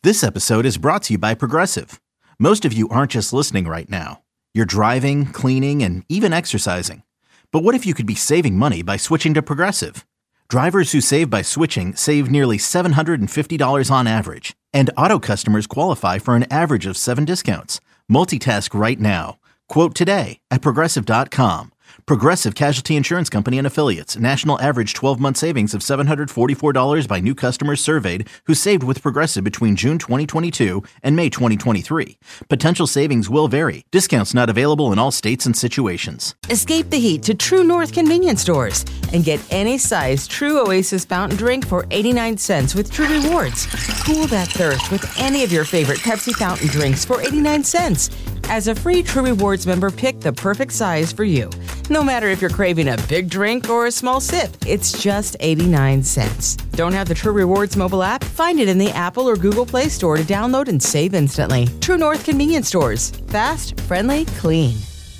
This episode is brought to you by Progressive. Most of you aren't just listening right now. You're driving, cleaning, and even exercising. But what if you could be saving money by switching to Progressive? Drivers who save by switching save nearly $750 on average. And auto customers qualify for an average of 7 discounts. Multitask right now. Quote today at Progressive.com. Progressive Casualty Insurance Company and Affiliates. National average 12-month savings of $744 by new customers surveyed who saved with Progressive between June 2022 and May 2023. Potential savings will vary. Discounts not available in all states and situations. Escape the heat to True North convenience stores and get any size True Oasis fountain drink for 89 cents with True Rewards. Cool that thirst with any of your favorite Pepsi fountain drinks for 89 cents. As a free True Rewards member, pick the perfect size for you. No matter if you're craving a big drink or a small sip, it's just 89 cents. Don't have the True Rewards mobile app? Find it in the Apple or Google Play Store to download and save instantly. True North convenience stores. Fast, friendly, clean.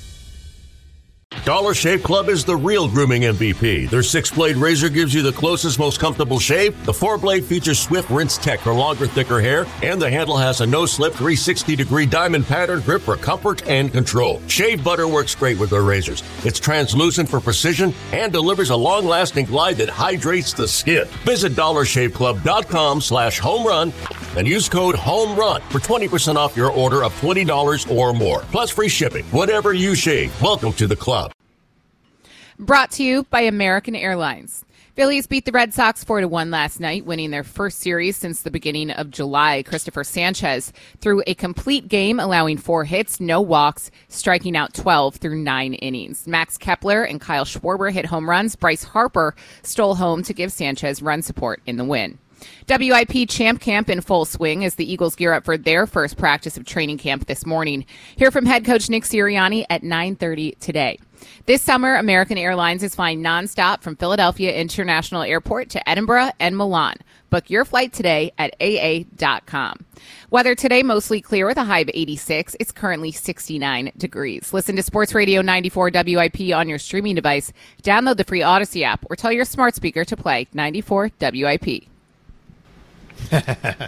Dollar Shave Club is the real grooming MVP. Their 6-blade razor gives you the closest, most comfortable shave. The 4-blade features swift rinse tech for longer, thicker hair. And the handle has a no-slip 360-degree diamond pattern grip for comfort and control. Shave butter works great with their razors. It's translucent for precision and delivers a long-lasting glide that hydrates the skin. Visit dollarshaveclub.com/homerun and use code HOMERUN for 20% off your order of $20 or more. Plus free shipping. Whatever you shave, welcome to the club. Brought to you by American Airlines. Phillies beat the Red Sox 4-1 last night, winning their first series since the beginning of July. Christopher Sanchez threw a complete game, allowing 4 hits, no walks, striking out 12 through 9 innings. Max Kepler and Kyle Schwarber hit home runs. Bryce Harper stole home to give Sanchez run support in the win. WIP Champ Camp in full swing as the Eagles gear up for their first practice of training camp this morning. Hear from head coach Nick Sirianni at 9:30 today. This summer, American Airlines is flying nonstop from Philadelphia International Airport to Edinburgh and Milan. Book your flight today at aa.com. Weather today, mostly clear with a high of 86. It's currently 69 degrees. Listen to Sports Radio 94 WIP on your streaming device. Download the free Odyssey app or tell your smart speaker to play 94 WIP. A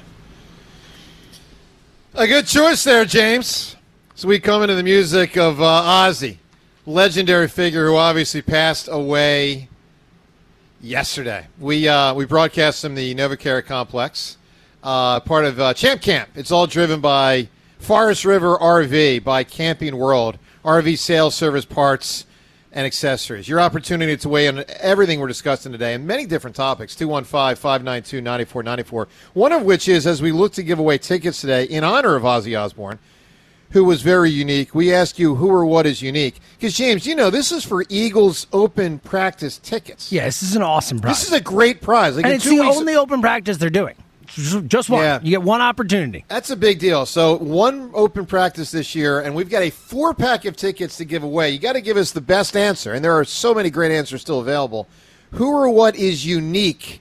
good choice there, James. So we come into the music of Ozzy, legendary figure who obviously passed away yesterday. We broadcast from the NovaCare complex, part of Champ Camp. It's all driven by Forest River RV, by Camping World, RV sales, service, parts, and accessories. Your opportunity to weigh in on everything we're discussing today and many different topics, 215-592-9494. One of which is, as we look to give away tickets today in honor of Ozzy Osbourne, who was very unique, we ask you who or what is unique. Because, James, you know, this is for Eagles open practice tickets. Yeah, this is an awesome prize. This is a great prize. Like, and it's the only open practice they're doing. Just one. Yeah. You get one opportunity. That's a big deal. So one open practice this year, and we've got a 4-pack of tickets to give away. You got to give us the best answer, and there are so many great answers still available. Who or what is unique?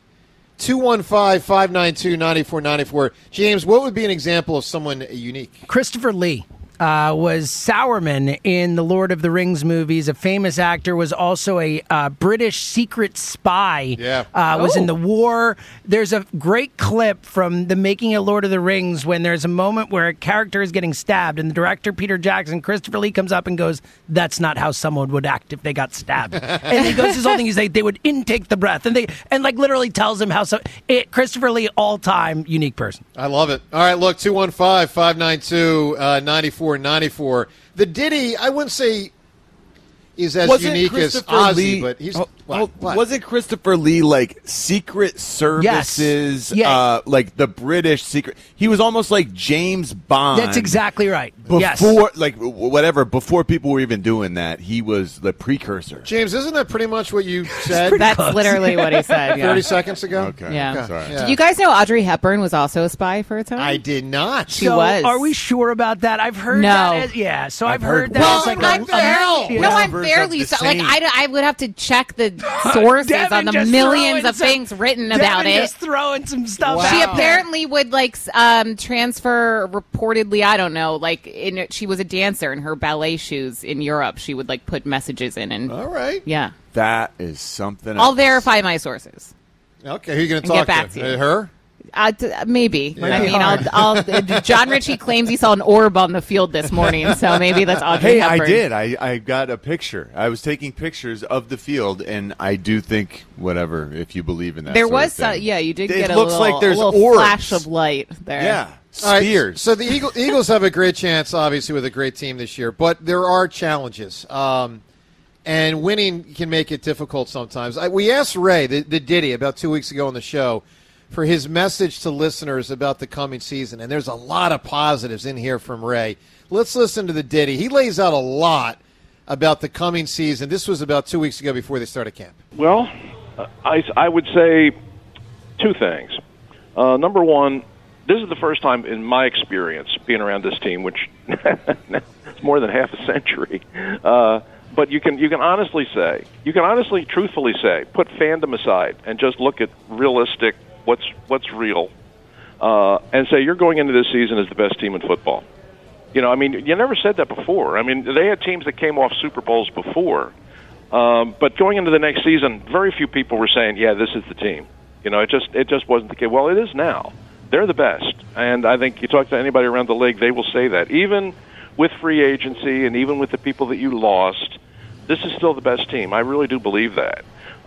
215-592-9494. James, what would be an example of someone unique? Christopher Lee. Was Sauron in the Lord of the Rings movies. A famous actor, was also a British secret spy. Yeah. Was in the war. There's a great clip from the making of Lord of the Rings when there's a moment where a character is getting stabbed, and the director, Peter Jackson, Christopher Lee, comes up and goes, "That's not how someone would act if they got stabbed." And he goes this whole thing. He's like, they would intake the breath, and like literally tells him how. Christopher Lee, all-time unique person. I love it. All right, look, 215-592-9494. The ditty, I wouldn't say is as unique as Ozzy, but he's what? Wasn't Christopher Lee like Secret Services? Yes. Yeah. Like the British secret. He was almost like James Bond. That's exactly right. Before, before people were even doing that, he was the precursor. James, isn't that pretty much what you said? That's literally what he said. Yeah. 30 seconds ago. Okay. Yeah. Sorry. Did you guys know Audrey Hepburn was also a spy for a time? I did not. She was. Are we sure about that? I've heard No. that. Yeah. So I've heard that. Well, as like I'm fairly I would have to check the sources on the millions of things written about it. Just throwing some stuff. Wow. She apparently would transfer reportedly. I don't know. She was a dancer in her ballet shoes in Europe. She would put messages in and. All right. Yeah. That is something. I'll verify my sources. Okay. Who are you going to And talk get back to? to you. Her? Maybe. Yeah. I mean, John Ritchie claims he saw an orb on the field this morning, so maybe that's Audrey Hey, Hepburn. I did. I got a picture. I was taking pictures of the field, and I do think, whatever, if you believe in that There sort was, of thing. you did It get a looks little, like there's a little orbs. flash of light there. Yeah, All right, spheres. so the Eagles have a great chance, obviously, with a great team this year, but there are challenges. And winning can make it difficult sometimes. We asked Ray, the Diddy, about 2 weeks ago on the show, for his message to listeners about the coming season, and there's a lot of positives in here from Ray. Let's listen to the Diddy. He lays out a lot about the coming season. This was about 2 weeks ago before they started camp. Well, I would say two things. Number one, this is the first time in my experience being around this team, which it's more than half a century. But you can honestly say, truthfully say, put fandom aside and just look at realistic, what's real, and say you're going into this season as the best team in football. You know, I mean, you never said that before. I mean, they had teams that came off Super Bowls before, but going into the next season, very few people were saying, "Yeah, this is the team." You know, it just wasn't the case. Well, it is now. They're the best, and I think you talk to anybody around the league, they will say that. Even with free agency and even with the people that you lost, this is still the best team. I really do believe that.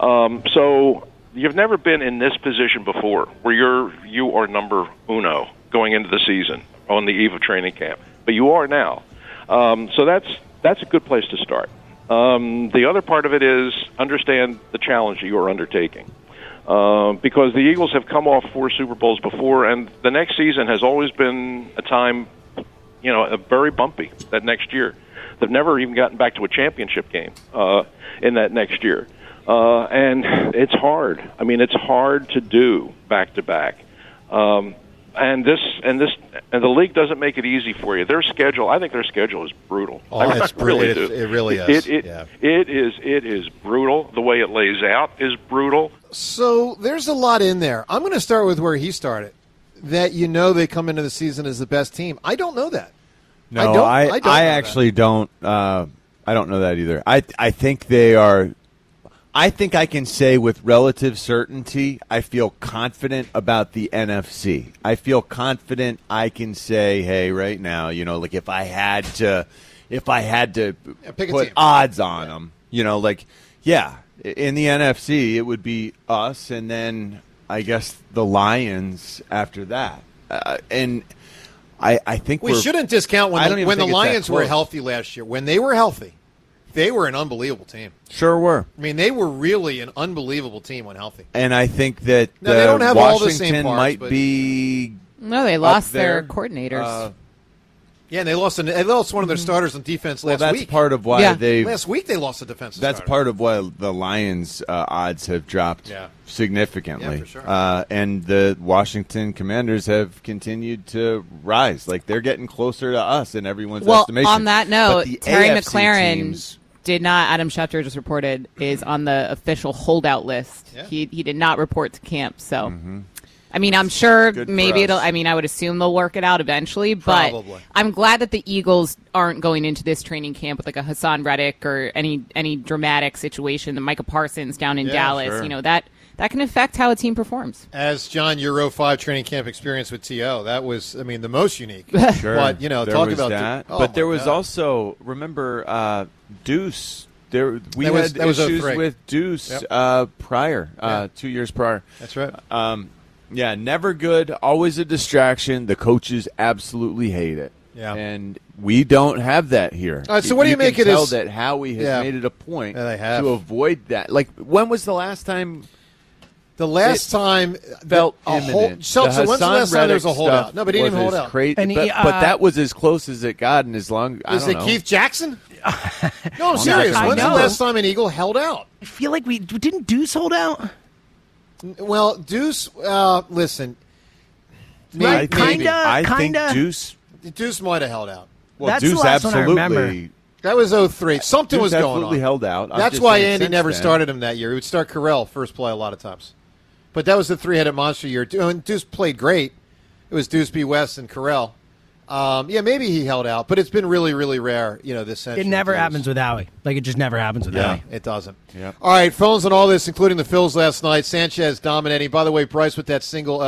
So you've never been in this position before, where you are number uno going into the season on the eve of training camp, but you are now. So that's a good place to start. The other part of it is understand the challenge you are undertaking. Because the Eagles have come off 4 Super Bowls before, and the next season has always been a time, very bumpy that next year. They've never even gotten back to a championship game in that next year. And it's hard. I mean, it's hard to do back-to-back. And the league doesn't make it easy for you. I think their schedule is brutal. It's brutal. Really do. It really is. It is brutal. The way it lays out is brutal. So there's a lot in there. I'm going to start with where he started. That they come into the season as the best team. I don't know that. No, I actually don't. I don't know that either. I think they are. I think I can say with relative certainty, I feel confident about the NFC. I feel confident I can say, hey, right now, like if I had to put odds on them, in the NFC it would be us, and then I guess the Lions after that, and. I think we shouldn't discount when the Lions were healthy last year. When they were healthy, they were an unbelievable team. Sure were. I mean, they were really an unbelievable team when healthy. And I think that they don't have Washington all the same parts, might be. No, they lost their coordinators. Yeah, and they lost one of their starters on defense last week. That's part of why last week they lost the defensive That's starter. part of why the Lions' odds have dropped significantly. Yeah, for sure. And the Washington Commanders have continued to rise. Like, they're getting closer to us in everyone's estimation. On that note, Terry AFC McLaren teams, did not, Adam Schefter just reported, is on the official holdout list. Yeah. He did not report to camp, so... I mean, I'm sure maybe I would assume they'll work it out eventually, but Probably. I'm glad that the Eagles aren't going into this training camp with like a Hassan Reddick or any dramatic situation. The Micah Parsons down in Dallas, sure. That can affect how a team performs. As John, your 05 training camp experience with T.O., that was, the most unique. Sure. But, there talk was about that. Oh, but there my was God. also, remember, Deuce. We That was had issues 03. with Deuce prior, 2 years prior. That's right. Yeah, never good, always a distraction. The coaches absolutely hate it. Yeah. And we don't have that here. All right, so what do you make can of tell this? that Howie has made it a point they have. to avoid that. Like, when was the last time The last time felt a imminent? So when's the last time there was a holdout? No, but he didn't even hold out. And but that was as close as it got, and as long I Is don't it know. Keith Jackson? No, I'm serious. I When's the know. last time an Eagle held out? I feel like we didn't Deuce hold out. Well, Deuce, listen. Right, maybe. I kinda. think Deuce. Deuce might have held out. Well, That's the Deuce last one I remember. absolutely. That was 03. Something Deuce was going on. absolutely held out. I'm That's just why saying Andy since never then. started him that year. He would start Carell first play a lot of times. But that was the three-headed monster year. And Deuce played great. It was Deuce B. West and Carell. Maybe he held out, but it's been really, really rare, this century. It never happens with Howie. It just never happens with Howie. It doesn't. Yep. All right, phones on all this, including the Phils last night. Sanchez dominating. By the way, Bryce with that single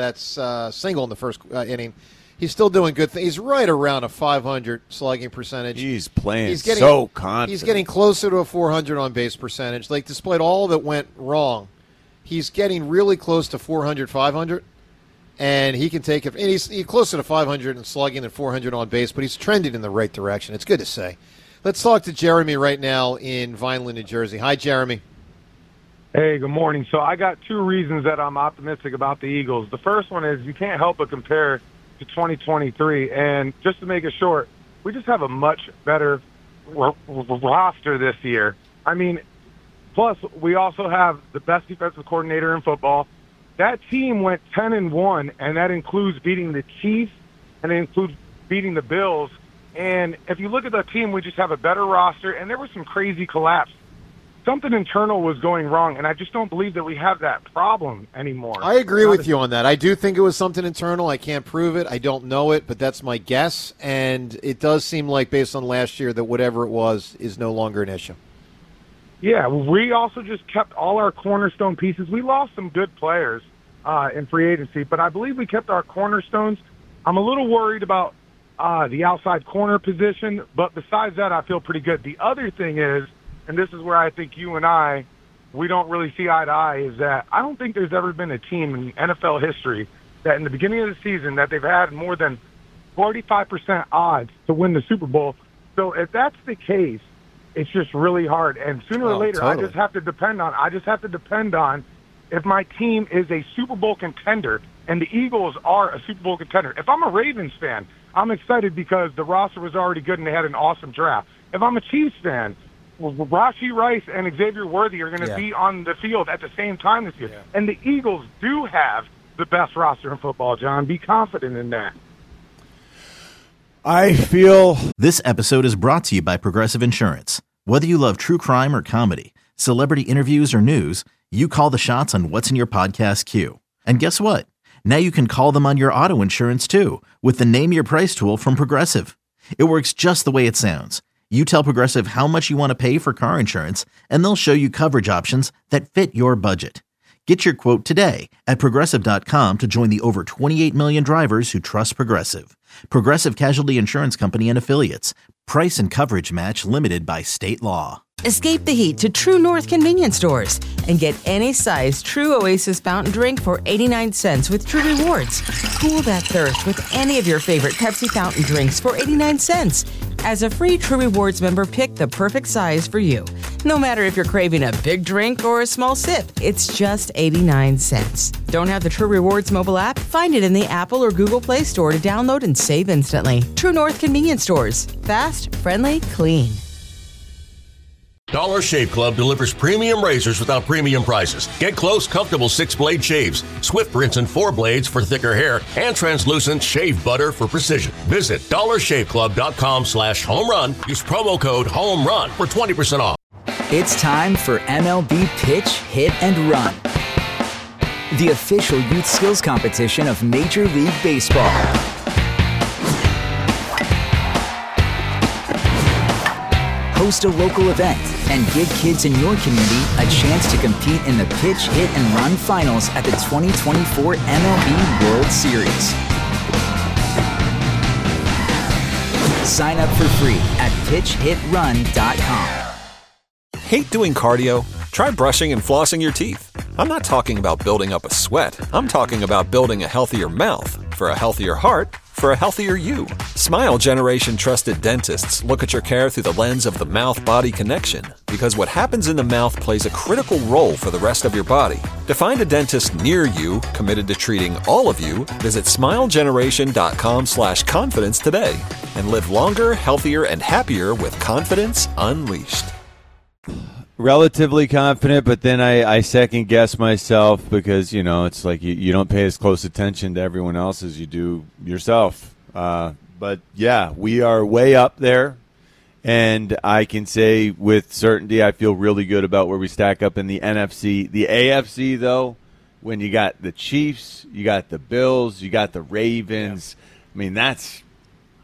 single in the first inning. He's still doing good things. He's right around a 500 slugging percentage. He's playing so confident. He's getting closer to a 400 on-base percentage. Despite all that went wrong, he's getting really close to 400, 500. And he can take it. And he's closer to 500 in slugging than 400 on base, but he's trending in the right direction. It's good to say. Let's talk to Jeremy right now in Vineland, New Jersey. Hi, Jeremy. Hey, good morning. So I got two reasons that I'm optimistic about the Eagles. The first one is you can't help but compare to 2023. And just to make it short, we just have a much better roster this year. Plus we also have the best defensive coordinator in football. That team went 10-1, and that includes beating the Chiefs, and it includes beating the Bills. And if you look at the team, we just have a better roster, and there was some crazy collapse. Something internal was going wrong, and I just don't believe that we have that problem anymore. I agree with you on that. I do think it was something internal. I can't prove it. I don't know it, but that's my guess. And it does seem like, based on last year, that whatever it was is no longer an issue. Yeah, we also just kept all our cornerstone pieces. We lost some good players in free agency, but I believe we kept our cornerstones. I'm a little worried about the outside corner position, but besides that, I feel pretty good. The other thing is, and this is where I think you and we don't really see eye to eye, is that I don't think there's ever been a team in NFL history that in the beginning of the season that they've had more than 45% odds to win the Super Bowl. So if that's the case, it's just really hard. And sooner or later, totally. I just have to depend on if my team is a Super Bowl contender, and the Eagles are a Super Bowl contender. If I'm a Ravens fan, I'm excited because the roster was already good and they had an awesome draft. If I'm a Chiefs fan, Rashee Rice and Xavier Worthy are going to be on the field at the same time this year. Yeah. And the Eagles do have the best roster in football, John. Be confident in that. I feel... This episode is brought to you by Progressive Insurance. Whether you love true crime or comedy, celebrity interviews or news, you call the shots on what's in your podcast queue. And guess what? Now you can call them on your auto insurance too with the Name Your Price tool from Progressive. It works just the way it sounds. You tell Progressive how much you want to pay for car insurance, and they'll show you coverage options that fit your budget. Get your quote today at Progressive.com to join the over 28 million drivers who trust Progressive. Progressive Casualty Insurance Company and Affiliates. Price and coverage match limited by state law. Escape the heat to True North convenience stores and get any size True Oasis fountain drink for 89 cents with True Rewards. Cool that thirst with any of your favorite Pepsi fountain drinks for 89 cents. As a free True Rewards member, pick the perfect size for you. No matter if you're craving a big drink or a small sip, it's just 89 cents. Don't have the True Rewards mobile app? Find it in the Apple or Google Play Store to download and save instantly. True North convenience stores. Fast, friendly, clean. Dollar Shave Club delivers premium razors without premium prices. Get close, comfortable 6-blade shaves, swift rinse and 4 blades for thicker hair, and translucent shave butter for precision. Visit dollarshaveclub.com/homerun. Use promo code HOMERUN for 20% off. It's time for MLB Pitch, Hit, and Run, the official youth skills competition of Major League Baseball. Host a local event and give kids in your community a chance to compete in the Pitch, Hit, and Run finals at the 2024 MLB World Series. Sign up for free at pitchhitrun.com. Hate doing cardio? Try brushing and flossing your teeth. I'm not talking about building up a sweat. I'm talking about building a healthier mouth for a healthier heart for a healthier you. Smile Generation trusted dentists look at your care through the lens of the mouth-body connection, because what happens in the mouth plays a critical role for the rest of your body. To find a dentist near you committed to treating all of you, visit smilegeneration.com/confidence today and live longer, healthier, and happier with confidence unleashed. Relatively confident, but then I second guess myself because, it's like you don't pay as close attention to everyone else as you do yourself. But yeah, we are way up there, and I can say with certainty I feel really good about where we stack up in the NFC. The AFC, though, when you got the Chiefs, you got the Bills, you got the Ravens, I mean, that's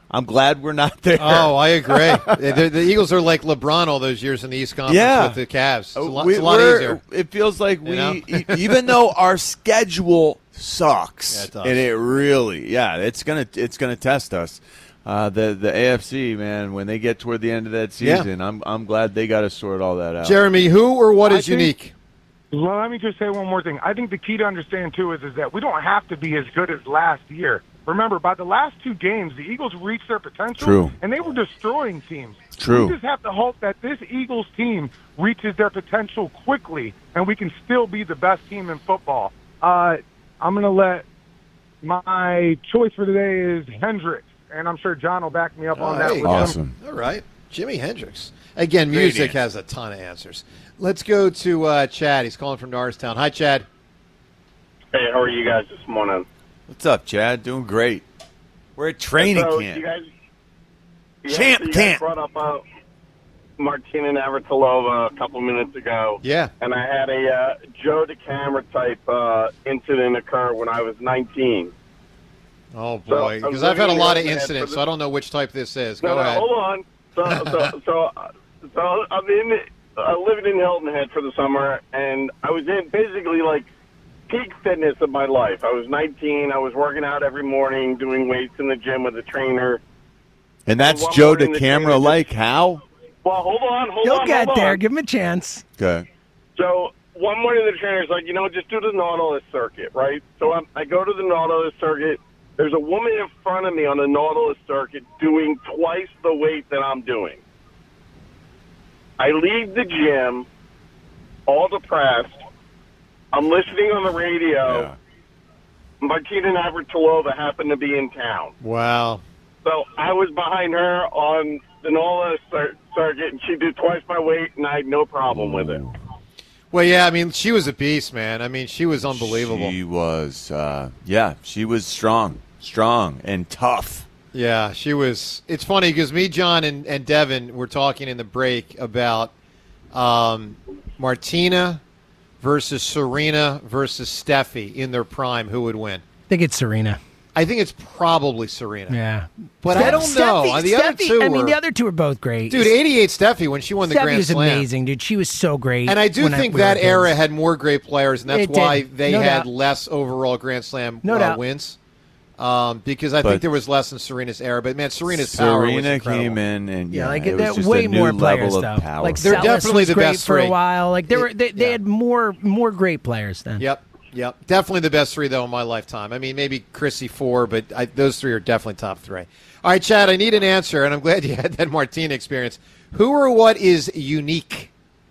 I'm glad we're not there. Oh, I agree. The Eagles are like LeBron all those years in the East Conference with the Cavs. It's a lot easier. It feels like even though our schedule sucks, and it really, it's gonna test us. The AFC, man, when they get toward the end of that season, I'm glad they got to sort all that out. Jeremy, who or what is unique? Well, let me just say one more thing. I think the key to understand, too, is that we don't have to be as good as last year. Remember, by the last 2 games, the Eagles reached their potential, and they were destroying teams. True. We just have to hope that this Eagles team reaches their potential quickly, and we can still be the best team in football. I'm going to let my choice for today is Hendricks, and I'm sure John will back me up on that. Awesome. All right. Jimi Hendrix. Again, music has a ton of answers. Let's go to Chad. He's calling from Norristown. Hi, Chad. Hey, how are you guys this morning? What's up, Chad? Doing great. We're at training camp. You guys brought up Martina Navratilova a couple minutes ago. Yeah. And I had a Joe DeCamera type incident occur when I was 19. Oh, boy. Because I've had a lot of incidents, so I don't know which type this is. Go ahead. Hold on. So I'm living in Hilton Head for the summer, and I was in basically like peak fitness of my life. I was 19. I was working out every morning, doing weights in the gym with a trainer. And that's Joe DeCamera like how? Well, hold on. He'll get there. Give him a chance. Okay. So one morning the trainer's like, just do the Nautilus circuit, right? So I go to the Nautilus circuit. There's a woman in front of me on the Nautilus circuit doing twice the weight that I'm doing. I leave the gym all depressed. I'm listening on the radio. Yeah. Martina Navratilova happened to be in town. Wow. So I was behind her on the Nautilus circuit, and she did twice my weight, and I had no problem with it. Well, yeah, I mean, she was a beast, man. I mean, she was unbelievable. She was, she was strong and tough. Yeah, she was. It's funny because me, John, and Devin were talking in the break about Martina versus Serena versus Steffi in their prime. Who would win? I think it's Serena. I think it's probably Serena. Yeah. But I don't know. The other two are both great. Dude, 88 Steffi when she won the Grand Slam. was amazing, dude. She was so great. And I do think that era had more great players, and that's why they had less overall Grand Slam wins. Because I think there was less in Serena's era. But, man, Serena's power was incredible. Came in, and it was just way a new more players, level of power. Like, they're definitely the best for three. a while. Like, they had more great players then. Yep. Definitely the best three, though, in my lifetime. I mean, maybe Chrissy 4, but those three are definitely top 3. All right, Chad, I need an answer, and I'm glad you had that Martina experience. Who or what is unique?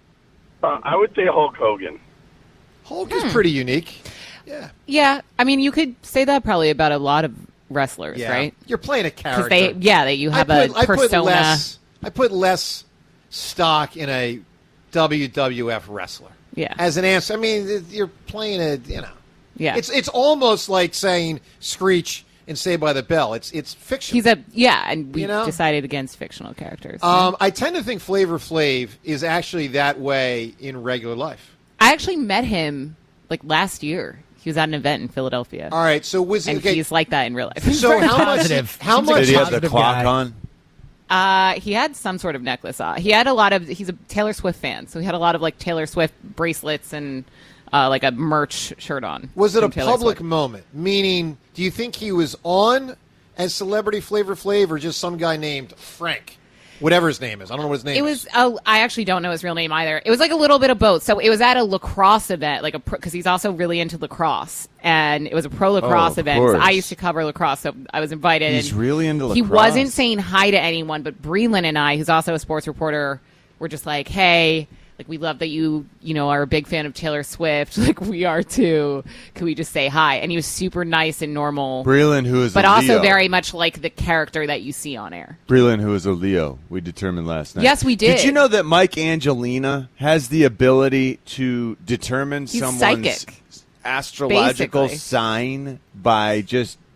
I would say Hulk Hogan. Hulk is pretty unique. Yeah. Yeah. I mean, you could say that probably about a lot of wrestlers, right? You're playing a character. That you have a persona. I put less stock in a WWF wrestler. Yeah. As an answer, I mean, you're playing Yeah. It's almost like saying Screech and Saved by the Bell. It's fictional. And we decided against fictional characters. I tend to think Flavor Flav is actually that way in regular life. I actually met him like last year. He was at an event in Philadelphia. All right, so he's like that in real life. So how much? Did he have the clock on? He had some sort of necklace on. He had a lot of. He's a Taylor Swift fan, so he had a lot of like Taylor Swift bracelets and like a merch shirt on. Was it a public moment? Meaning, do you think he was on as Celebrity Flavor Flav or just some guy named Frank? Whatever his name is. I don't know what his name is. I actually don't know his real name either. It was like a little bit of both. So it was at a lacrosse event, because he's also really into lacrosse. And it was a pro lacrosse event. So I used to cover lacrosse, so I was invited. He's really into lacrosse. He wasn't saying hi to anyone, but Breland and I, who's also a sports reporter, were just like, hey, like, we love that you are a big fan of Taylor Swift. Like, we are too. Can we just say hi? And he was super nice and normal. Breland, who is but a also Leo. very much like the character that you see on air. Breland, who is a Leo, we determined last night. Yes, we did. Did you know that Mike Angelina has the ability to determine someone's psychic, astrological basically. sign by just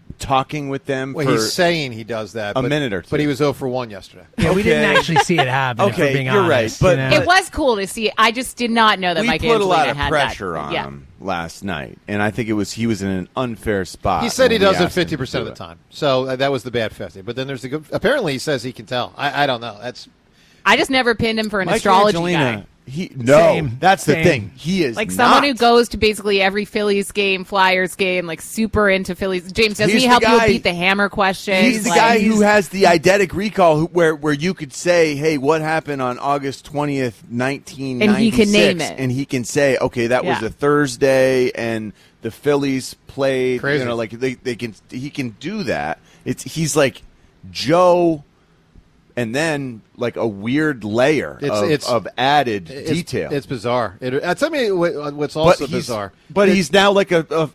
talking with them Well, for he's saying he does that. a minute or two. But he was 0 for 1 yesterday. Yeah, we didn't actually see it happen. if we're Okay, being you're honest, right, but you know? It was cool to see. I just did not know that we Mike put a lot Angelina of had pressure that. on Yeah. him last night, and I think he was in an unfair spot. He said he when we does it asked him to 50% of do the it. time. So that was the bad 50. But then there's the good. Apparently, he says he can tell. I don't know. I just never pinned him for an Mike astrology Angelina, guy. That's the thing. He is like someone not. who goes to basically every Phillies game, Flyers game, like super into Phillies. James, doesn't He's he the help you guy- beat the hammer question? He's the guy who has the eidetic recall where you could say, hey, what happened on August 20th, 1996? And he can name it. And he can say, okay, that was Yeah. a Thursday, and the Phillies played. Crazy. You know, like he can do that. He's like Joe, and then like a weird layer of added detail. It's bizarre. Tell me what's also bizarre. But he's now like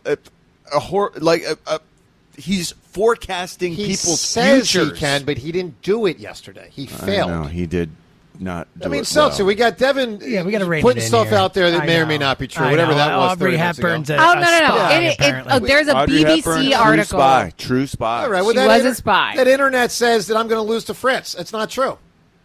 he's forecasting He people's says futures. he can, but he didn't do it yesterday. He failed. No, he did not. Do I mean, it Seltzer, well. we got Devin we got to rein putting it in stuff here. out there that I may or know. may not be true. I Whatever know. that was. Aubrey 30 minutes ago. Hepburn's Oh, no. spy, apparently. There's a Audrey BBC Hepburn, article. True spy. All right, well, She that was a spy. That internet says that I'm going to lose to Fritz. That's not true.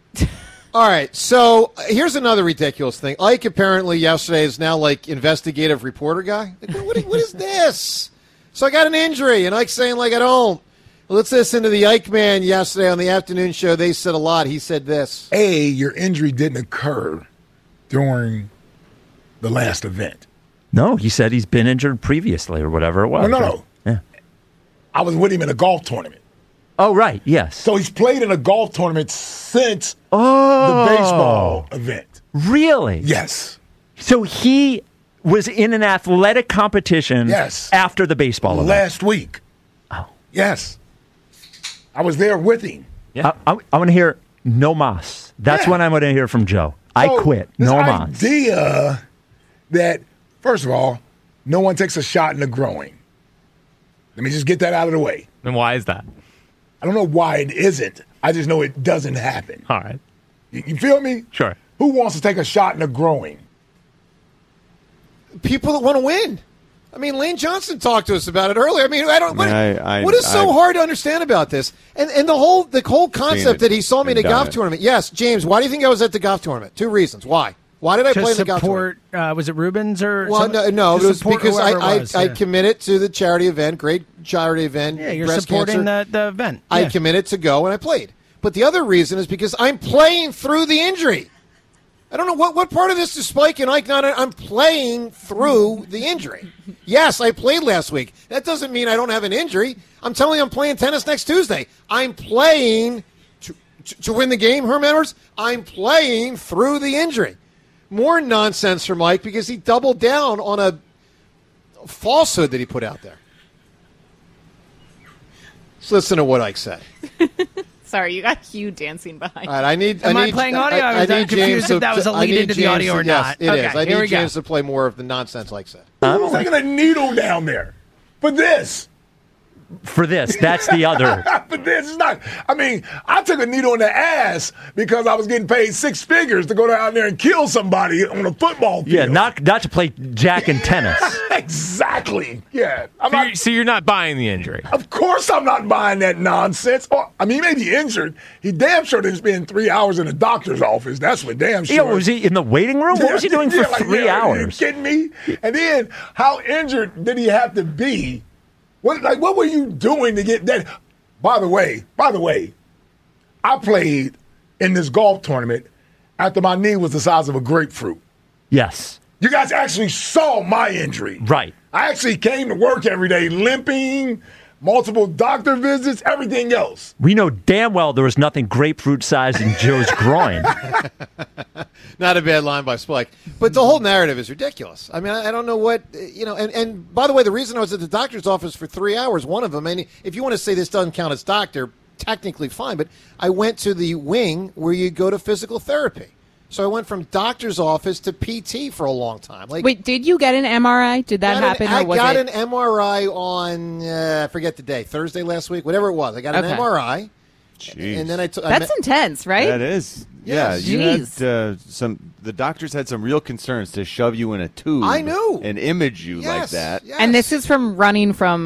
All right, so here's another ridiculous thing. Ike apparently yesterday is now like investigative reporter guy. Like, what is this? So I got an injury, and Ike's saying like I don't. Well, let's listen to the Ike Man yesterday on the afternoon show. They said a lot. He said this. A, your injury didn't occur during the last event. No, he said he's been injured previously or whatever it was. No. Yeah. I was with him in a golf tournament. Oh, right, yes. So he's played in a golf tournament since the baseball event. Really? Yes. So he was in an athletic competition after the baseball event. Last week. Oh. Yes. I was there with him. Yeah. I want to hear no mas. That's when I'm going to hear from Joe. I quit. No mas. Idea that, first of all, no one takes a shot in the groin. Let me just get that out of the way. And why is that? I don't know why it isn't. I just know it doesn't happen. All right. You feel me? Sure. Who wants to take a shot in the groin? People that want to win. I mean, Lane Johnson talked to us about it earlier. I mean, I don't. What is so hard to understand about this? And the whole concept that he saw me in a golf tournament. Yes, James. Why do you think I was at the golf tournament? 2 reasons. Why? Why did I play in the golf tournament? Was it Rubens or? Well, no, it was because I yeah. committed to the charity event, great charity event. Yeah, you're breast supporting cancer. the event. I Yeah. committed to go and I played. But the other reason is because I'm playing through the injury. I don't know what part of this is Spike and Ike not. I'm playing through the injury. Yes, I played last week. That doesn't mean I don't have an injury. I'm telling you, I'm playing tennis next Tuesday. I'm playing to win the game, Herm Edwards. I'm playing through the injury. More nonsense from Mike because he doubled down on a falsehood that he put out there. Let's listen to what Ike said. Sorry, you got Hugh dancing behind. All right, I need playing audio? I was confused if that was a lead into the audio or not. Yes, it is. I here we need go. James to play more of the nonsense Ike said. Who's taking a needle down there for this? For this, that's the other. But this is not. I mean, I took a needle in the ass because I was getting paid 6 figures to go down there and kill somebody on a football field. Yeah, not to play jack and tennis. Exactly. Yeah. So you're not buying the injury? Of course I'm not buying that nonsense. I mean, he may be injured. He damn sure didn't spend 3 hours in a doctor's office. That's for damn sure. Yeah, was he in the waiting room? What was he doing for 3 hours? Are you kidding me? And then, how injured did he have to be? What were you doing to get that? By the way, I played in this golf tournament after my knee was the size of a grapefruit. Yes. You guys actually saw my injury. Right. I actually came to work every day limping, multiple doctor visits, everything else. We know damn well there was nothing grapefruit-sized in Joe's groin. Not a bad line by Spike. But the whole narrative is ridiculous. I mean, I don't know what, and by the way, the reason I was at the doctor's office for 3 hours, one of them, and if you want to say this doesn't count as doctor, technically fine, but I went to the wing where you go to physical therapy. So I went from doctor's office to PT for a long time. Wait, did you get an MRI? Did that happen? I got an MRI on, I forget the day, Thursday last week, whatever it was. I got an MRI. Jeez. And then That's intense, right? That is. Yeah, Yes. you had the doctors had some real concerns to shove you in a tube. I know. And image you like that. And this is from running from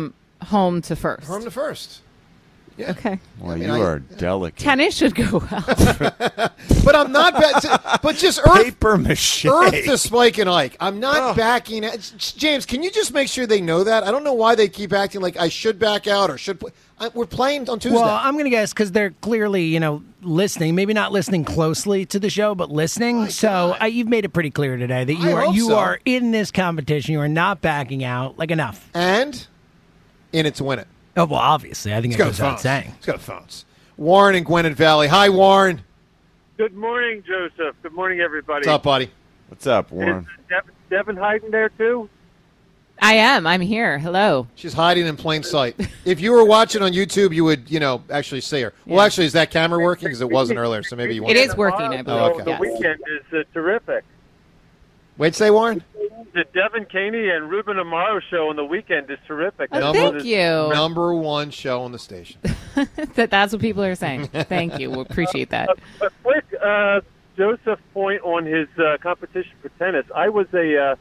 home to first. Home to first. Yeah. Okay. Well, you are delicate. Tennis should go well. But I'm not. But just paper mache. Earth to Spike and Ike. I'm not backing. James, can you just make sure they know that? I don't know why they keep acting like I should back out or should. We're playing on Tuesday. Well, I'm going to guess because they're clearly, listening. Maybe not listening closely to the show, but listening. You've made it pretty clear today that you are in this competition. You are not backing out. Like enough. And in it to win it. Oh, well, obviously. I think it goes without saying. He's got phones. Warren in Gwinnett Valley. Hi, Warren. Good morning, Joseph. Good morning, everybody. What's up, buddy? What's up, Warren? Is Devin hiding there, too? I am. I'm here. Hello. She's hiding in plain sight. If you were watching on YouTube, you would, actually see her. Well, actually, is that camera working? Because it wasn't earlier, so maybe you won't. It is working, I believe. Oh, okay. The weekend is terrific. Wait, say, Warren? The Devin Caney and Ruben Amaro show on the weekend is terrific. Oh, thank you. Number one show on the station. That's what people are saying. Thank you. We appreciate that. A quick Joseph point on his competition for tennis. I was a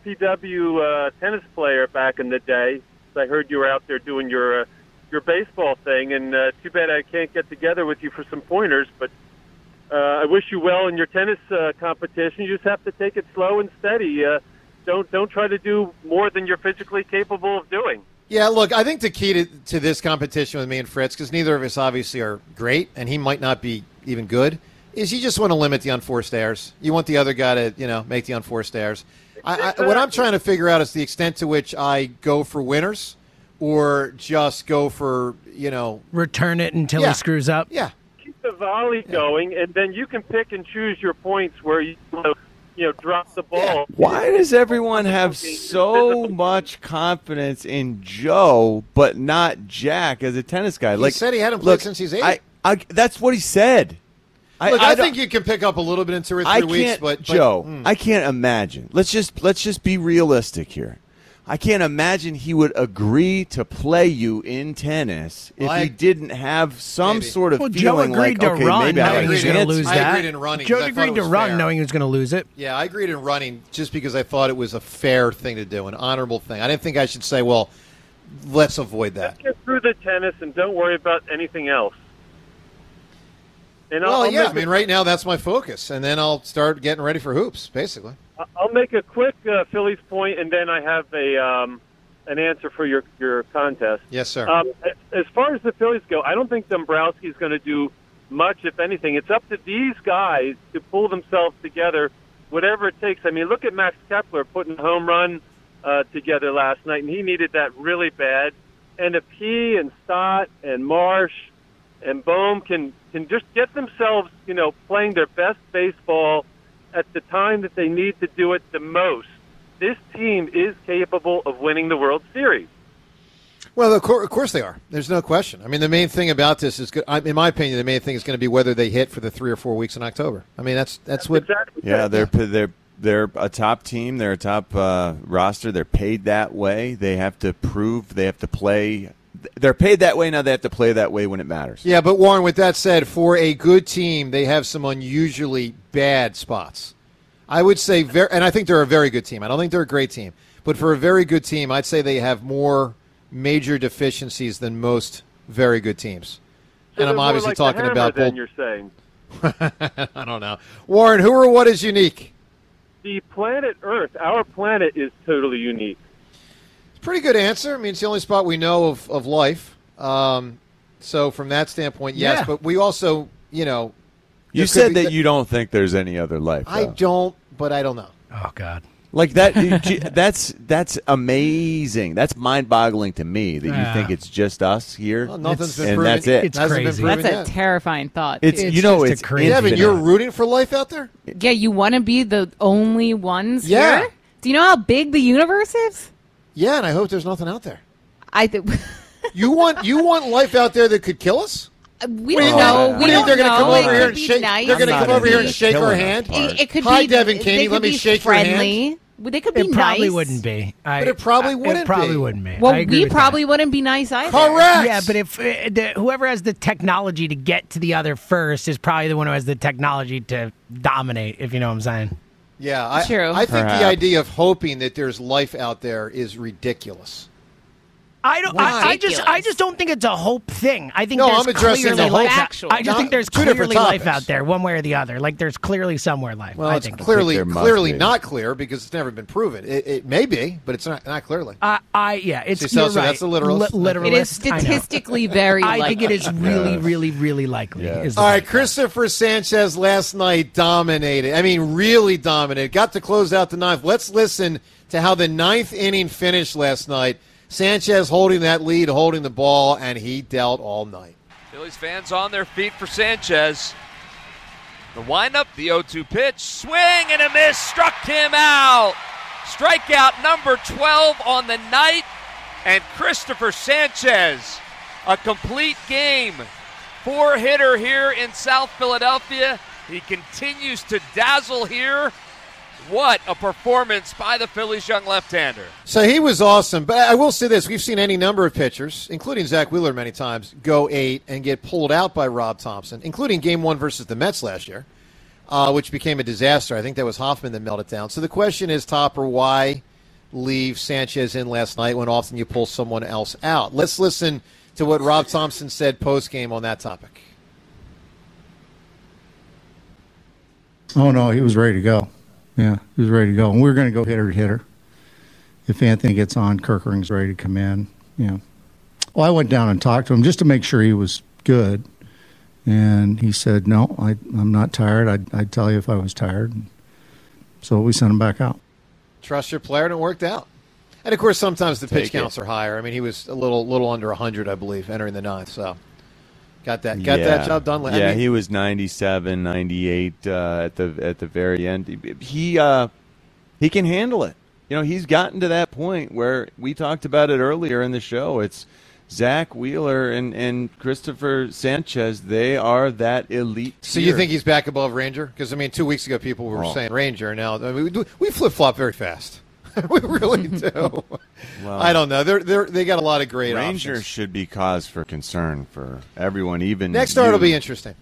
PW tennis player back in the day. I heard you were out there doing your baseball thing, and too bad I can't get together with you for some pointers, but I wish you well in your tennis competition. You just have to take it slow and steady. Don't try to do more than you're physically capable of doing. Yeah, look, I think the key to this competition with me and Fritz, because neither of us obviously are great, and he might not be even good, is you just want to limit the unforced errors. You want the other guy to, make the unforced errors. What I'm trying to figure out is the extent to which I go for winners or just go for, return it until he screws up. Yeah. Keep the volley going, and then you can pick and choose your points where you drop the ball. Yeah. Why does everyone have so much confidence in Joe but not Jack as a tennis guy? He said he hadn't played since he's 8. That's what he said. I think you can pick up a little bit in 2 or 3 weeks, but Joe, I can't imagine. Let's just be realistic here. I can't imagine he would agree to play you in tennis if he didn't have some sort of feeling Joe agreed to run knowing he was going to lose that. I agreed in running. Joe agreed to run knowing he was going to lose it. Yeah, I agreed in running just because I thought it was a fair thing to do, an honorable thing. I didn't think I should say, well, let's avoid that. Let's get through the tennis and don't worry about anything else. And right now that's my focus, and then I'll start getting ready for hoops, basically. I'll make a quick Phillies point, and then I have an answer for your contest. Yes, sir. As far as the Phillies go, I don't think Dombrowski's going to do much, if anything. It's up to these guys to pull themselves together, whatever it takes. I mean, look at Max Kepler putting a home run together last night, and he needed that really bad. And if he and Stott and Marsh and Bohm can just get themselves, playing their best baseball at the time that they need to do it the most, this team is capable of winning the World Series. Well, of course they are. There's no question. I mean, the main thing about this is, in my opinion, the main thing is going to be whether they hit for the 3 or 4 weeks in October. I mean, that's what. Exactly. Yeah, they're a top team. They're a top roster. They're paid that way. They have to prove. They have to play. They're paid that way now. They have to play that way when it matters. Yeah, but Warren, with that said, for a good team, they have some unusually bad spots. I would say, and I think they're a very good team. I don't think they're a great team, but for a very good team, I'd say they have more major deficiencies than most very good teams. So and I'm obviously like talking about. Then you're saying. I don't know, Warren. Who or what is unique? The planet Earth, our planet, is totally unique. Pretty good answer. I mean, it's the only spot we know of life. So from that standpoint, yes. Yeah. But we also, You said that you don't think there's any other life. I don't, but I don't know. Oh, God. Like that, that's amazing. That's mind-boggling to me that you think it's just us here. Well, nothing's been and proven. That's it. It's crazy. That's a terrifying thought. It's it's crazy. Devin, you're rooting for life out there? Yeah, you want to be the only ones Yeah. here? Do you know how big the universe is? Yeah, and I hope there's nothing out there. I think you want life out there that could kill us? We don't know. We don't they're going to come know. over It here could and be shake. nice. They're going to come over here and shake our killing hand. It could Hi, be Devin Caney. they Let could me be shake your friendly. hand. They could be It probably nice. wouldn't be. But it probably wouldn't be. It probably wouldn't be. Well, I agree we with probably that. wouldn't be nice either. Correct. Yeah, but if whoever has the technology to get to the other first is probably the one who has the technology to dominate, if you know what I'm saying. Yeah, True. I think the idea of hoping that there's life out there is ridiculous. I don't. I just don't think it's a hope thing. I think No, there's I'm addressing clearly the life. hope. I just think there's Two different clearly life topics. out there, one way or the other. Like there's clearly somewhere life. Well, I it's think clearly be. not clear because it's never been proven. It may be, but it's not clearly. It's See, you're so right. that's a literalist. Literalist. It is statistically very I likely. think it is really, really, really likely. Is the All right, right Christopher Sanchez last night dominated. I mean, really dominated. Got to close out the ninth. Let's listen to how the ninth inning finished last night. Sanchez holding that lead, holding the ball, and he dealt all night. Phillies fans on their feet for Sanchez. The windup, the 0-2 pitch, swing and a miss, struck him out. Strikeout number 12 on the night, and Christopher Sanchez, a complete game. 4-hitter here in South Philadelphia. He continues to dazzle here. What a performance by the Phillies' young left-hander. So he was awesome. But I will say this. We've seen any number of pitchers, including Zach Wheeler many times, go 8 and get pulled out by Rob Thompson, including Game 1 versus the Mets last year, which became a disaster. I think that was Hoffman that melted down. So the question is, Topper, why leave Sanchez in last night when often you pull someone else out? Let's listen to what Rob Thompson said post-game on that topic. Oh, no, he was ready to go. Yeah, he was ready to go. And we were going to go hitter to hitter. If Anthony gets on, Kerkering's ready to come in. Yeah. Well, I went down and talked to him just to make sure he was good. And he said, no, I'm not tired. I'd tell you if I was tired. So we sent him back out. Trust your player, and it worked out. And, of course, sometimes the pitch Take it. counts are higher. I mean, he was a little under 100, I believe, entering the ninth. So got that job done. Yeah, he was 97, 98 at the very end. He can handle it. You know, he's gotten to that point where we talked about it earlier in the show. It's Zach Wheeler and Christopher Sanchez. They are that elite So tier. you think he's back above Ranger? Because, I mean, 2 weeks ago people were saying Ranger. Now, I mean, we flip-flop very fast. We really do. Well, I don't know. They got a lot of great Rangers options. should be cause for concern for everyone, even Next start you. will be interesting.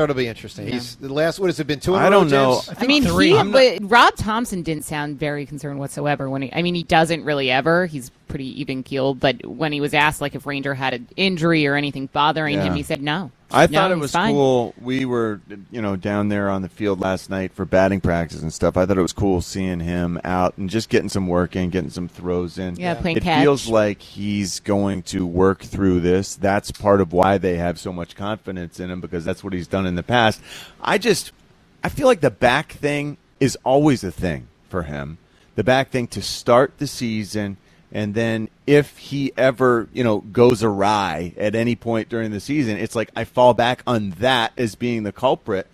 He's the last. What has it been? 2 in a row, I don't know. James? I mean, but Rob Thompson didn't sound very concerned whatsoever when he doesn't really ever. He's pretty even keeled, but when he was asked like if Ranger had an injury or anything bothering him, he said no. I thought it he's was fine. cool. We were, down there on the field last night for batting practice and stuff. I thought it was cool seeing him out and just getting some work in, getting some throws in. Yeah, playing It catch. feels like he's going to work through this. That's part of why they have so much confidence in him, because that's what he's done in the past. I feel like the back thing is always a thing for him. The back thing to start the season. And then if he ever, goes awry at any point during the season, it's like I fall back on that as being the culprit.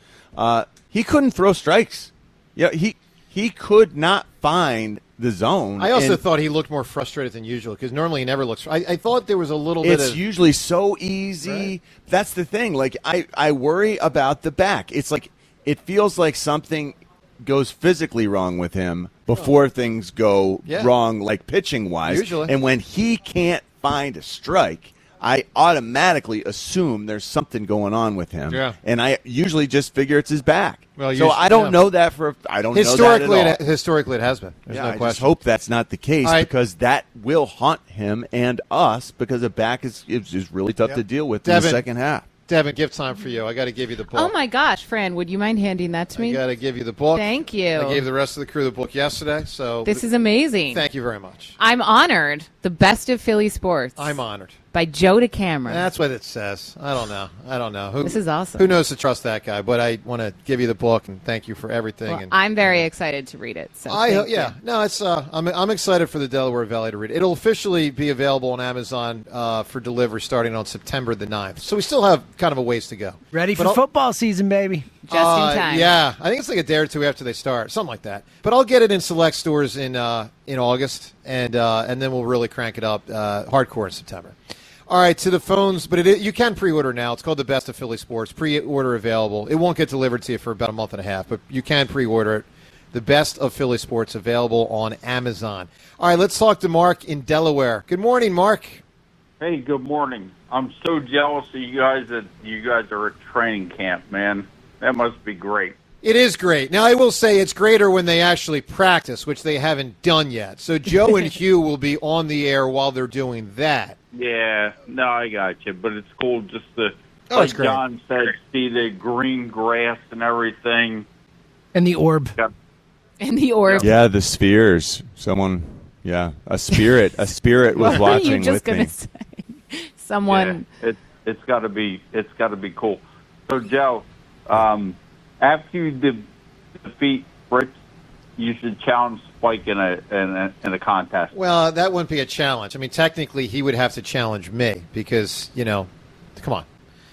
He couldn't throw strikes. Yeah, he could not find the zone. I also thought he looked more frustrated than usual because normally he never looks. I thought there was a little bit of. It's usually so easy. Right. That's the thing. Like I worry about the back. It's like it feels like something goes physically wrong with him before things go wrong, like pitching-wise. Usually. And when he can't find a strike, I automatically assume there's something going on with him. Yeah. And I usually just figure it's his back. Well, so I don't know that I don't know that at all. Historically, it has been. There's no I question. just hope that's not the case, All right. because that will haunt him and us, because the back is really tough to deal with in the second half. Devin, gift time for you. I got to give you the book. Oh my gosh, Fran, would you mind handing that to me? I got to give you the book. Thank you. I gave the rest of the crew the book yesterday. So This is amazing. Thank you very much. I'm honored. The best of Philly sports. I'm honored. By Joe DeCamera. That's what it says. I don't know. This is awesome. Who knows to trust that guy? But I want to give you the book and thank you for everything. Well, and I'm very excited to read it. So thank you. No, it's I'm excited for the Delaware Valley to read it. It'll officially be available on Amazon for delivery starting on September the 9th. So we still have kind of a ways to go. Ready for football season, baby. Just in time. Yeah, I think it's like a day or two after they start, something like that. But I'll get it in select stores in August, and then we'll really crank it up hardcore in September. All right, to the phones, but you can pre-order now. It's called The Best of Philly Sports. Pre-order available. It won't get delivered to you for about a month and a half, but you can pre-order it. The Best of Philly Sports available on Amazon. All right, let's talk to Mark in Delaware. Good morning, Mark. Hey, good morning. I'm so jealous of you guys that you guys are at training camp, man. That must be great. It is great. Now, I will say it's greater when they actually practice, which they haven't done yet. So Joe and Hugh will be on the air while they're doing that. Yeah, no, I got you. But it's cool just to, Oh, it's like great. John said, see the green grass and everything. And the orb. And the orb. Yeah, the spheres. Someone, a spirit was What were watching you just with gonna me. say? Someone. Yeah, it's got to be cool. So Joe, after you defeat Fritz, you should challenge Spike in a contest. Well, that wouldn't be a challenge. I mean, technically, he would have to challenge me because, come on.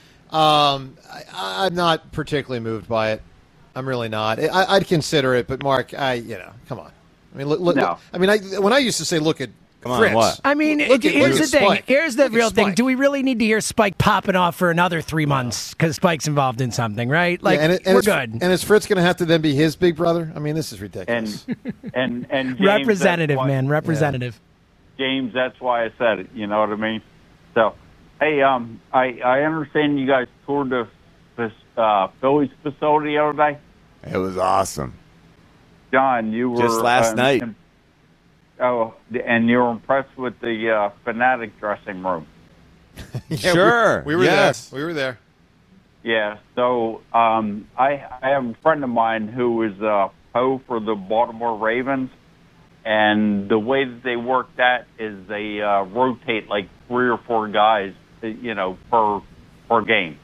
I'm not particularly moved by it. I'm really not. I'd consider it, but Mark, come on. I mean, look. No. I mean, when I used to say, look at Fritz. What? I mean, Look at here's the thing. Spike. Here's the Look at real thing. Spike. Do we really need to hear Spike popping off for another 3 months because Spike's involved in something, right? Like, we're good. And is Fritz going to have to then be his big brother? I mean, this is ridiculous. And James, Representative, that's why- man. Representative. James, that's why I said it. You know what I mean? So, hey, I understand you guys toured the Phillies facility the other day. It was awesome. John, you were Just last night. And you were impressed with the Fanatic dressing room. Yeah, Sure. We were yes. there. We were there. Yeah. So I have a friend of mine who is Poe for the Baltimore Ravens, and the way that they work that is they rotate like 3 or 4 guys, per game.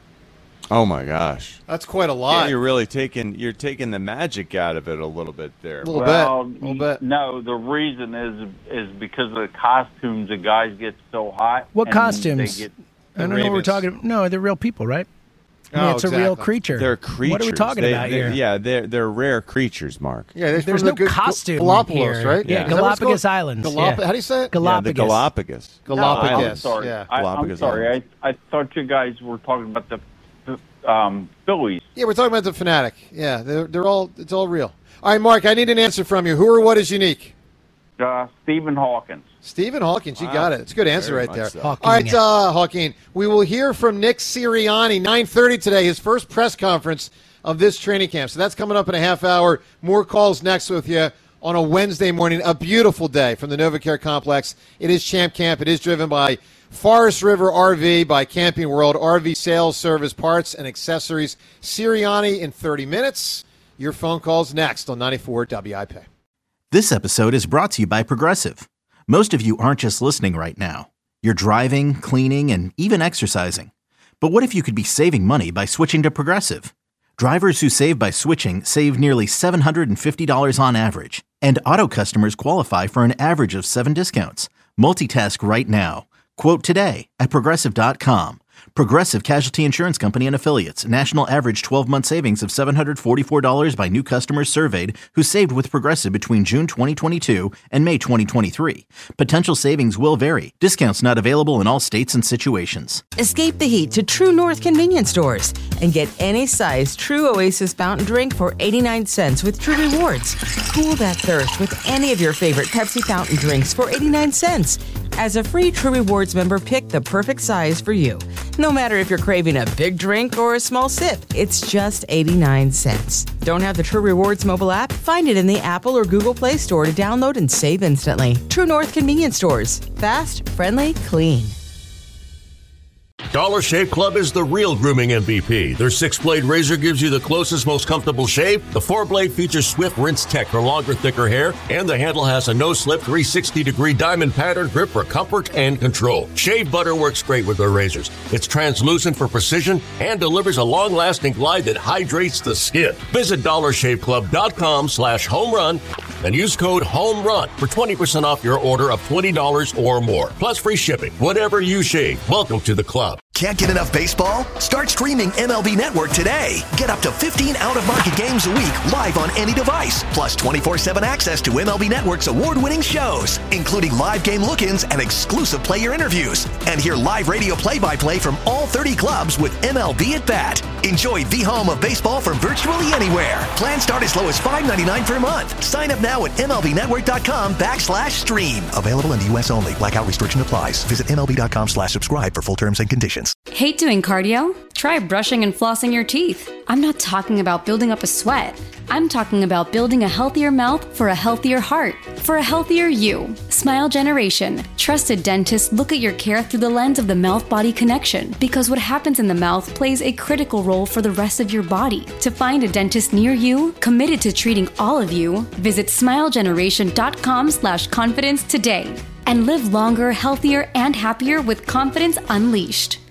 Oh my gosh. That's quite a lot. Yeah, you're taking the magic out of it a little bit there. A little bit. No, the reason is because of the costumes. The guys get so hot. What and costumes? They get, I don't know what we're talking about. No, they're real people, right? I mean, it's a real creature. They're creatures. What are we talking about here? Yeah, they're rare creatures, Mark. Yeah, There's no costume Galapagos, here. right? Yeah, Is that what it's Galapagos called? Islands. How yeah. do you say it? Galapagos. Yeah, the Galapagos. Galapagos. I'm sorry. Yeah. I'm Galapagos sorry. Islands. I thought you guys were talking about the Phillies. Yeah, we're talking about the Fanatic. Yeah, it's all real. All right, Mark, I need an answer from you. Who or what is unique? Stephen Hawkins. Stephen Hawkins, you got it. It's a good answer Very right there. much so. All right, Hawkins, we will hear from Nick Sirianni, 9:30 today, his first press conference of this training camp. So that's coming up in a half hour. More calls next with you on a Wednesday morning. A beautiful day from the NovaCare Complex. It is Champ Camp. It is driven by Forest River RV, by Camping World, RV sales, service, parts, and accessories. Sirianni in 30 minutes. Your phone calls next on 94 WIP. This episode is brought to you by Progressive. Most of you aren't just listening right now. You're driving, cleaning, and even exercising. But what if you could be saving money by switching to Progressive? Drivers who save by switching save nearly $750 on average. And auto customers qualify for an average of 7 discounts. Multitask right now. Quote today at Progressive.com. Progressive Casualty Insurance Company and Affiliates. National average 12-month savings of $744 by new customers surveyed who saved with Progressive between June 2022 and May 2023. Potential savings will vary. Discounts not available in all states and situations. Escape the heat to True North convenience stores and get any size True Oasis fountain drink for 89 cents with True Rewards. Cool that thirst with any of your favorite Pepsi fountain drinks for 89 cents. As a free True Rewards member, pick the perfect size for you. No matter if you're craving a big drink or a small sip, it's just 89 cents. Don't have the True Rewards mobile app? Find it in the Apple or Google Play Store to download and save instantly. True North convenience stores. Fast, friendly, clean. Dollar Shave Club is the real grooming MVP. Their 6-blade razor gives you the closest, most comfortable shave. The 4-blade features swift rinse tech for longer, thicker hair, and the handle has a no-slip 360-degree diamond pattern grip for comfort and control. Shave butter works great with their razors. It's translucent for precision and delivers a long-lasting glide that hydrates the skin. Visit DollarShaveClub.com/homerun and use code HOMERUN for 20% off your order of $20 or more. Plus free shipping. Whatever you shave, welcome to the club. Can't get enough baseball? Start streaming MLB Network today. Get up to 15 out-of-market games a week live on any device. Plus 24/7 access to MLB Network's award-winning shows, including live game look-ins and exclusive player interviews. And hear live radio play-by-play from all 30 clubs with MLB at Bat. Enjoy the home of baseball from virtually anywhere. Plans start as low as $5.99 per month. Sign up now at MLBnetwork.com/stream. Available in the U.S. only. Blackout restriction applies. Visit MLB.com/subscribe for full terms and conditions. Hate doing cardio? Try brushing and flossing your teeth. I'm not talking about building up a sweat. I'm talking about building a healthier mouth for a healthier heart, for a healthier you. Smile Generation. Trusted dentists look at your care through the lens of the mouth-body connection, because what happens in the mouth plays a critical role for the rest of your body. To find a dentist near you, committed to treating all of you, visit smilegeneration.com/confidence today and live longer, healthier, and happier with confidence unleashed.